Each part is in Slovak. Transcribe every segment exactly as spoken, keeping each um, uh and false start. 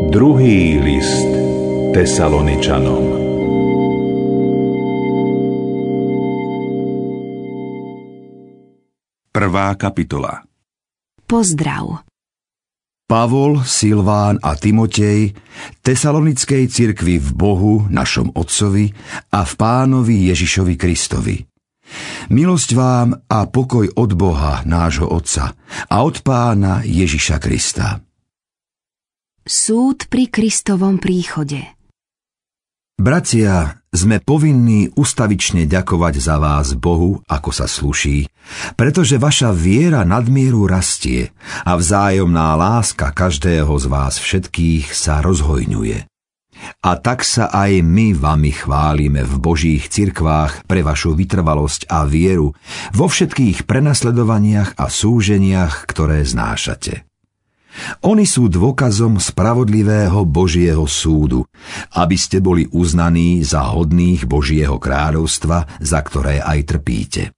Druhý list Tesaloničanom. Prvá kapitola. Pozdrav. Pavol, Silván a Timotej, Tesalonickej cirkvi v Bohu, našom Otcovi a v Pánovi Ježišovi Kristovi. Milosť vám a pokoj od Boha, nášho Otca, a od Pána Ježiša Krista. Súd pri Kristovom príchode. Bratia, sme povinní ustavične ďakovať za vás Bohu, ako sa sluší, pretože vaša viera nadmieru rastie a vzájomná láska každého z vás všetkých sa rozhojňuje. A tak sa aj my vami chválime v Božích cirkvách pre vašu vytrvalosť a vieru vo všetkých prenasledovaniach a súženiach, ktoré znášate. Oni sú dôkazom spravodlivého Božieho súdu, aby ste boli uznaní za hodných Božieho kráľovstva, za ktoré aj trpíte.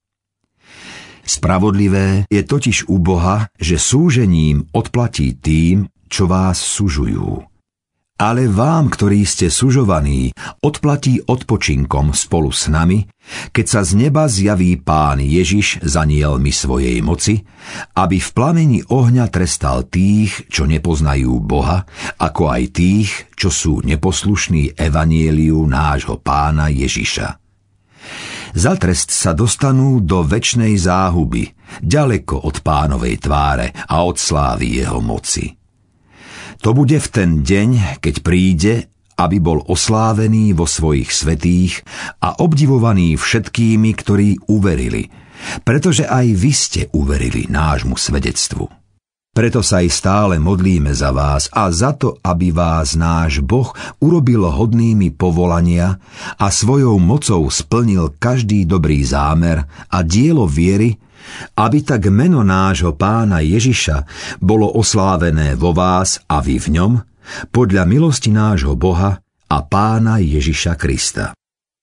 Spravodlivé je totiž u Boha, že súžením odplatí tým, čo vás sužujú. Ale vám, ktorí ste sužovaní, odplatí odpočinkom spolu s nami, keď sa z neba zjaví Pán Ježiš s anielmi svojej moci, aby v plameni ohňa trestal tých, čo nepoznajú Boha, ako aj tých, čo sú neposlušní evanjeliu nášho Pána Ježiša. Za trest sa dostanú do večnej záhuby, ďaleko od Pánovej tváre a od slávy jeho moci. To bude v ten deň, keď príde, aby bol oslávený vo svojich svätých a obdivovaný všetkými, ktorí uverili, pretože aj vy ste uverili nášmu svedectvu. Preto sa aj stále modlíme za vás a za to, aby vás náš Boh urobil hodnými povolania a svojou mocou splnil každý dobrý zámer a dielo viery, aby tak meno nášho Pána Ježiša bolo oslávené vo vás a vy v ňom, podľa milosti nášho Boha a Pána Ježiša Krista.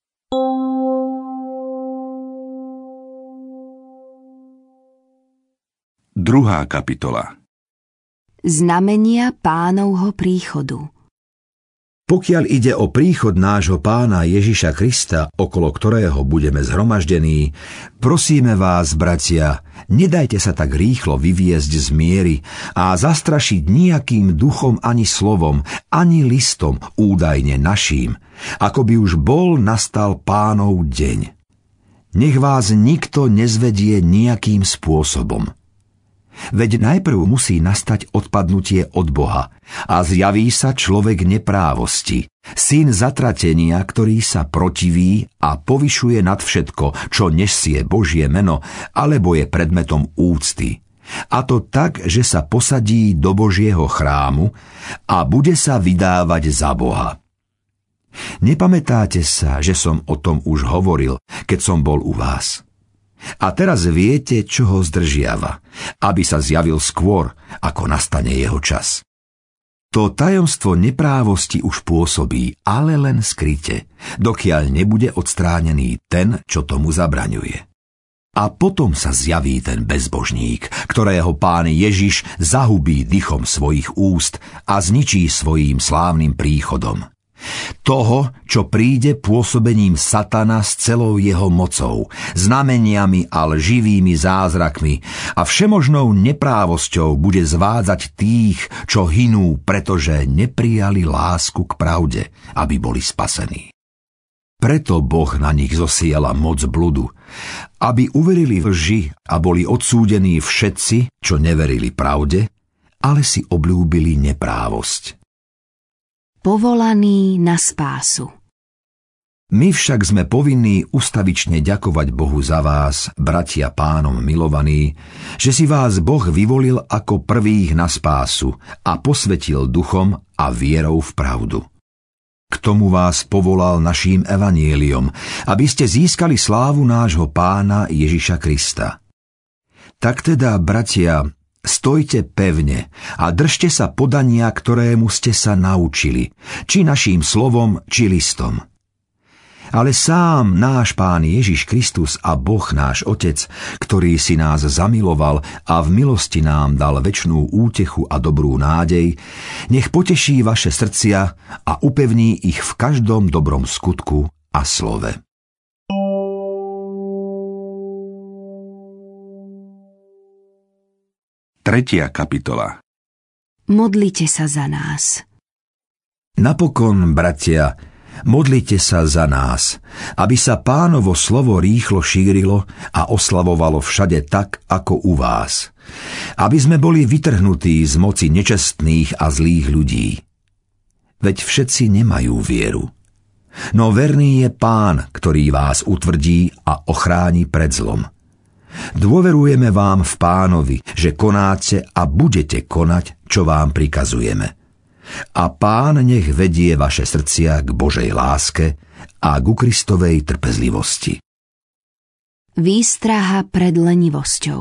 Druhá kapitola. Znamenia Pánovho príchodu. Pokiaľ ide o príchod nášho Pána Ježiša Krista, okolo ktorého budeme zhromaždení, prosíme vás, bratia, nedajte sa tak rýchlo vyviesť z miery a zastrašiť nijakým duchom ani slovom, ani listom údajne naším, ako by už bol nastal Pánov deň. Nech vás nikto nezvedie nijakým spôsobom. Veď najprv musí nastať odpadnutie od Boha a zjaví sa človek neprávosti, syn zatratenia, ktorý sa protiví a povyšuje nad všetko, čo nesie Božie meno, alebo je predmetom úcty. A to tak, že sa posadí do Božieho chrámu a bude sa vydávať za Boha. Nepamätáte sa, že som o tom už hovoril, keď som bol u vás? A teraz viete, čo ho zdržiava, aby sa zjavil skôr, ako nastane jeho čas. To tajomstvo neprávosti už pôsobí, ale len skryte, dokiaľ nebude odstránený ten, čo tomu zabraňuje. A potom sa zjaví ten bezbožník, ktorého Pán Ježiš zahubí dychom svojich úst a zničí svojím slávnym príchodom. Toho, čo príde pôsobením satana s celou jeho mocou, znameniami a lživými zázrakmi a všemožnou neprávosťou bude zvádzať tých, čo hynú, pretože neprijali lásku k pravde, aby boli spasení. Preto Boh na nich zosiela moc bludu, aby uverili v lži a boli odsúdení všetci, čo neverili pravde, ale si obľúbili neprávosť. Povolaný na spásu. My však sme povinní ustavične ďakovať Bohu za vás, bratia Pánom milovaní, že si vás Boh vyvolil ako prvých na spásu a posvetil duchom a vierou v pravdu. K tomu vás povolal naším evanjeliom, aby ste získali slávu nášho Pána Ježiša Krista. Tak teda, bratia, stojte pevne a držte sa podania, ktorému ste sa naučili, či naším slovom, či listom. Ale sám náš Pán Ježiš Kristus a Boh náš Otec, ktorý si nás zamiloval a v milosti nám dal večnú útechu a dobrú nádej, nech poteší vaše srdcia a upevní ich v každom dobrom skutku a slove. Tretia kapitola. Modlite sa za nás. Napokon, bratia, modlite sa za nás, aby sa Pánovo slovo rýchlo šírilo a oslavovalo všade tak, ako u vás. Aby sme boli vytrhnutí z moci nečestných a zlých ľudí. Veď všetci nemajú vieru. No verný je Pán, ktorý vás utvrdí a ochráni pred zlom. Dôverujeme vám v Pánovi, že konáte a budete konať, čo vám prikazujeme. A Pán nech vedie vaše srdcia k Božej láske a ku Kristovej trpezlivosti. Výstraha pred lenivosťou.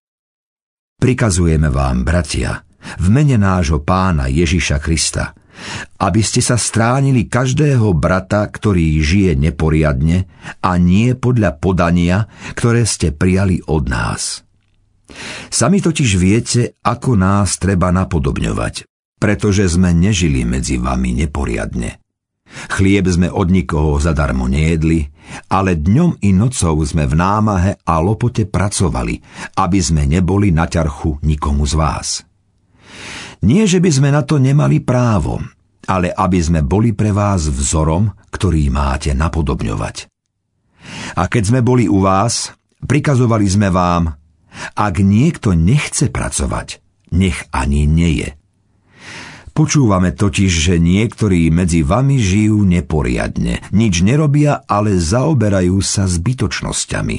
Prikazujeme vám, bratia, v mene nášho Pána Ježiša Krista, aby ste sa stránili každého brata, ktorý žije neporiadne a nie podľa podania, ktoré ste prijali od nás. Sami totiž viete, ako nás treba napodobňovať, pretože sme nežili medzi vami neporiadne. Chlieb sme od nikoho zadarmo nejedli, ale dňom i nocou sme v námahe a lopote pracovali, aby sme neboli na ťarchu nikomu z vás. Nie, že by sme na to nemali právo, ale aby sme boli pre vás vzorom, ktorý máte napodobňovať. A keď sme boli u vás, prikazovali sme vám, ak niekto nechce pracovať, nech ani neje. Počúvame totiž, že niektorí medzi vami žijú neporiadne, nič nerobia, ale zaoberajú sa zbytočnosťami.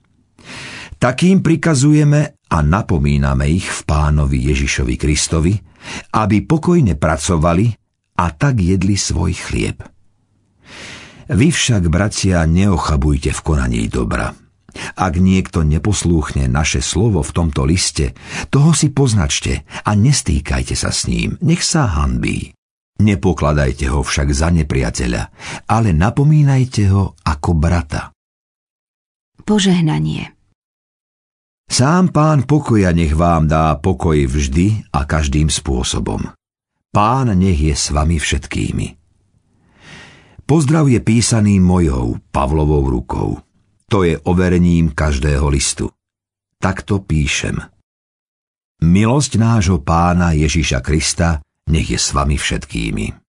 Takým prikazujeme a napomíname ich v Pánovi Ježišovi Kristovi, aby pokojne pracovali a tak jedli svoj chlieb. Vy však, bratia, neochabujte v konaní dobra. Ak niekto neposlúchne naše slovo v tomto liste, toho si poznačte a nestýkajte sa s ním, nech sa hanbí. Nepokladajte ho však za nepriateľa, ale napomínajte ho ako brata. Požehnanie. Sám Pán pokoja nech vám dá pokoj vždy a každým spôsobom. Pán nech je s vami všetkými. Pozdrav je písaný mojou, Pavlovou rukou. To je overením každého listu. Takto píšem. Milosť nášho Pána Ježiša Krista nech je s vami všetkými.